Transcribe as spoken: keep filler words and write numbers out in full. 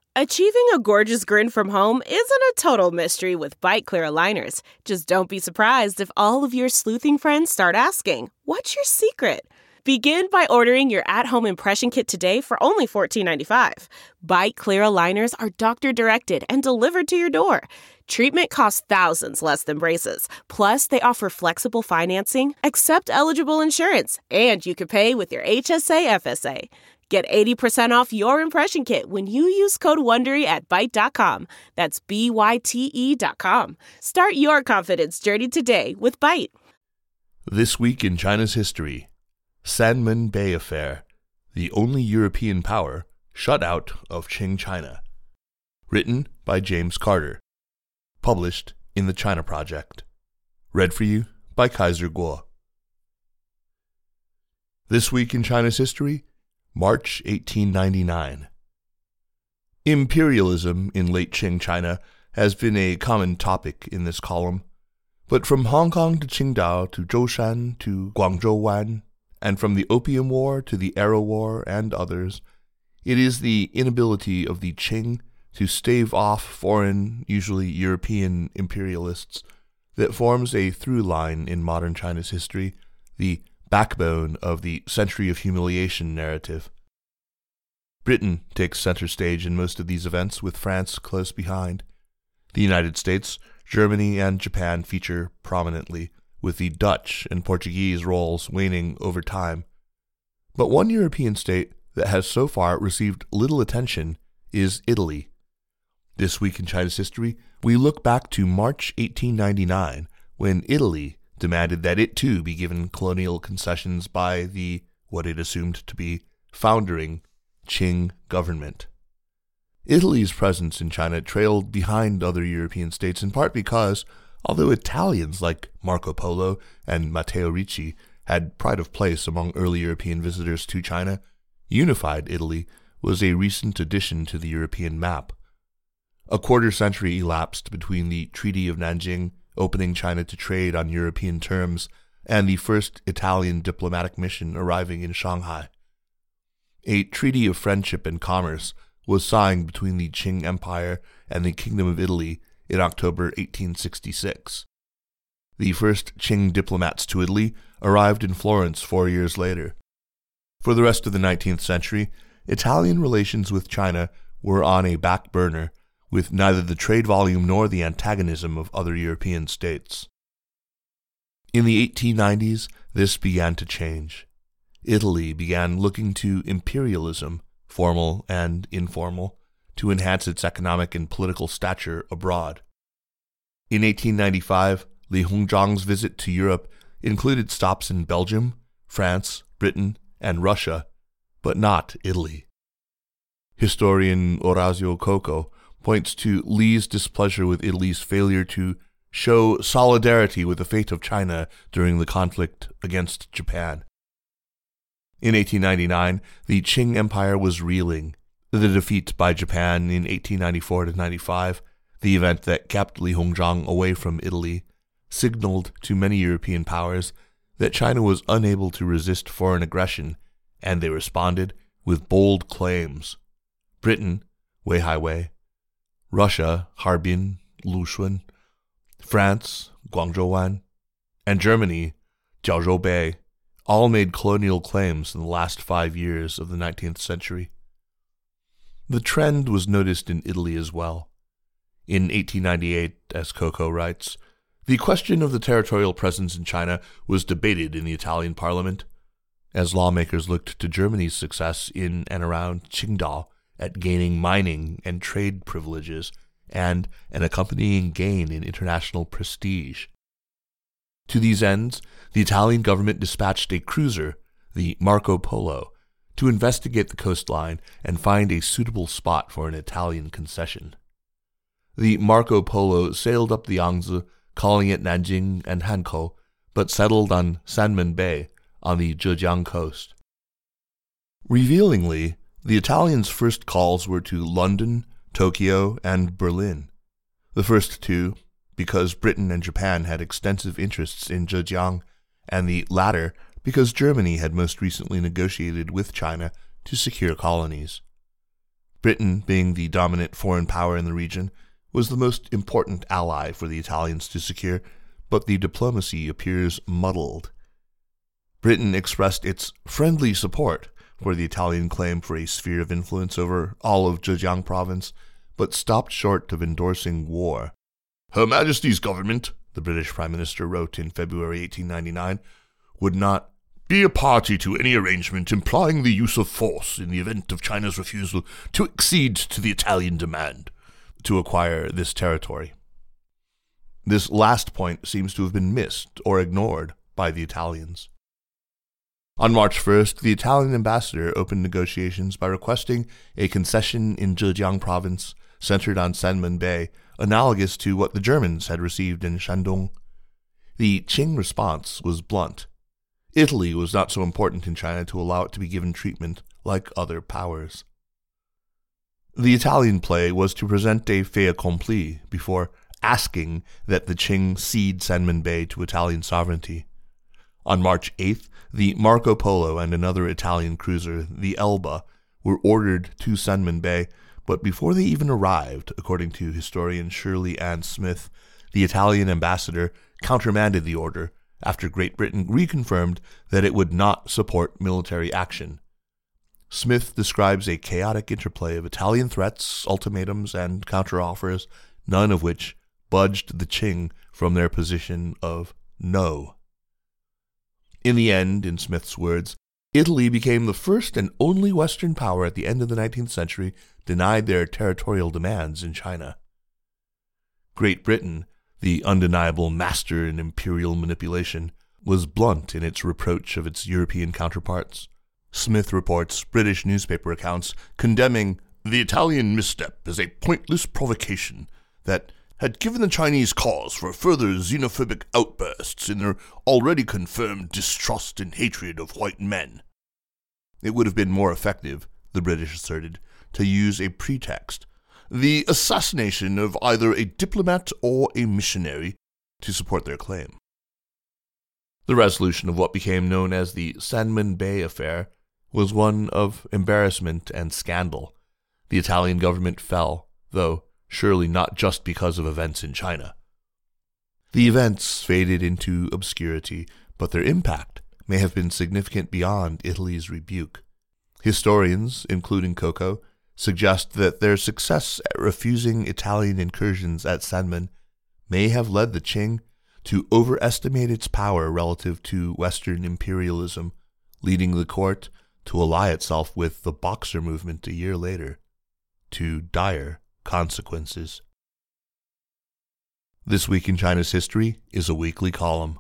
Achieving a gorgeous grin from home isn't a total mystery with Byte Clear aligners. Just don't be surprised if all of your sleuthing friends start asking, "What's your secret?" Begin by ordering your at-home impression kit today for only fourteen ninety-five. Byte Clear aligners are doctor-directed and delivered to your door. Treatment costs thousands less than braces. Plus, they offer flexible financing, accept eligible insurance, and you can pay with your H S A F S A. Get eighty percent off your impression kit when you use code WONDERY at byte dot com. That's B Y T E dot com. Start your confidence journey today with Byte. This week in China's history, Sanmen Bay Affair, the only European power shut out of Qing China. Written by James Carter. Published in the China Project. Read for you by Kaiser Kuo. This week in China's history, March eighteen ninety-nine. Imperialism in late Qing China has been a common topic in this column, but from Hong Kong to Qingdao to Zhoushan to Guangzhou Wan, and from the Opium War to the Arrow War and others, it is the inability of the Qing to stave off foreign, usually European, imperialists that forms a through line in modern China's history, the backbone of the Century of Humiliation narrative. Britain takes center stage in most of these events, with France close behind. The United States, Germany, and Japan feature prominently, with the Dutch and Portuguese roles waning over time. But one European state that has so far received little attention is Italy. This week in China's history, we look back to March eighteen ninety-nine, when Italy demanded that it too be given colonial concessions by the, what it assumed to be, foundering Qing government. Italy's presence in China trailed behind other European states in part because, although Italians like Marco Polo and Matteo Ricci had pride of place among early European visitors to China, unified Italy was a recent addition to the European map. A quarter century elapsed between the Treaty of Nanjing, opening China to trade on European terms, and the first Italian diplomatic mission arriving in Shanghai. A treaty of friendship and commerce was signed between the Qing Empire and the Kingdom of Italy in October eighteen sixty-six. The first Qing diplomats to Italy arrived in Florence four years later. For the rest of the nineteenth century, Italian relations with China were on a back burner, with neither the trade volume nor the antagonism of other European states. In the eighteen nineties, this began to change. Italy began looking to imperialism, formal and informal, to enhance its economic and political stature abroad. In eighteen ninety-five, Li Hongzhang's visit to Europe included stops in Belgium, France, Britain, and Russia, but not Italy. Historian Orazio Coco points to Li's displeasure with Italy's failure to show solidarity with the fate of China during the conflict against Japan. In eighteen ninety-nine, the Qing Empire was reeling. The defeat by Japan in eighteen ninety-four to ninety-five, the event that kept Li Hongzhang away from Italy, signaled to many European powers that China was unable to resist foreign aggression, and they responded with bold claims. Britain, Weihaiwei, Russia, Harbin, Lushun, France, Guangzhouwan, and Germany, Jiaozhou all made colonial claims in the last five years of the nineteenth century. The trend was noticed in Italy as well. In eighteen ninety-eight, as Coco writes, the question of the territorial presence in China was debated in the Italian parliament, as lawmakers looked to Germany's success in and around Qingdao at gaining mining and trade privileges, and an accompanying gain in international prestige. To these ends, the Italian government dispatched a cruiser, the Marco Polo, to investigate the coastline and find a suitable spot for an Italian concession. The Marco Polo sailed up the Yangtze, calling at Nanjing and Hankou, but settled on Sanmen Bay on the Zhejiang coast. Revealingly, the Italians' first calls were to London, Tokyo, and Berlin. The first two, because Britain and Japan had extensive interests in Zhejiang, and the latter because Germany had most recently negotiated with China to secure colonies. Britain, being the dominant foreign power in the region, was the most important ally for the Italians to secure, but the diplomacy appears muddled. Britain expressed its friendly support for the Italian claim for a sphere of influence over all of Zhejiang province, but stopped short of endorsing war. Her Majesty's government, the British Prime Minister wrote in February eighteen ninety-nine, would not be a party to any arrangement implying the use of force in the event of China's refusal to accede to the Italian demand to acquire this territory. This last point seems to have been missed or ignored by the Italians. On March first, the Italian ambassador opened negotiations by requesting a concession in Zhejiang province centered on Sanmen Bay, analogous to what the Germans had received in Shandong. The Qing response was blunt. Italy was not so important in China to allow it to be given treatment like other powers. The Italian play was to present a fait accompli before asking that the Qing cede Sanmen Bay to Italian sovereignty. On March eighth, the Marco Polo and another Italian cruiser, the Elba, were ordered to Sanmen Bay, but before they even arrived, according to historian Shirley Ann Smith, the Italian ambassador countermanded the order after Great Britain reconfirmed that it would not support military action. Smith describes a chaotic interplay of Italian threats, ultimatums, and counteroffers, none of which budged the Qing from their position of no. In the end, in Smith's words, Italy became the first and only Western power at the end of the nineteenth century denied their territorial demands in China. Great Britain, the undeniable master in imperial manipulation, was blunt in its reproach of its European counterparts. Smith reports British newspaper accounts condemning the Italian misstep as a pointless provocation that had given the Chinese cause for further xenophobic outbursts in their already confirmed distrust and hatred of white men. It would have been more effective, the British asserted, to use a pretext, the assassination of either a diplomat or a missionary, to support their claim. The resolution of what became known as the Sanmen Bay affair was one of embarrassment and scandal. The Italian government fell, though surely not just because of events in China. The events faded into obscurity, but their impact may have been significant beyond Italy's rebuke. Historians, including Coco, suggest that their success at refusing Italian incursions at Sanmen may have led the Qing to overestimate its power relative to Western imperialism, leading the court to ally itself with the Boxer movement a year later, to dire consequences. This Week in China's History is a weekly column.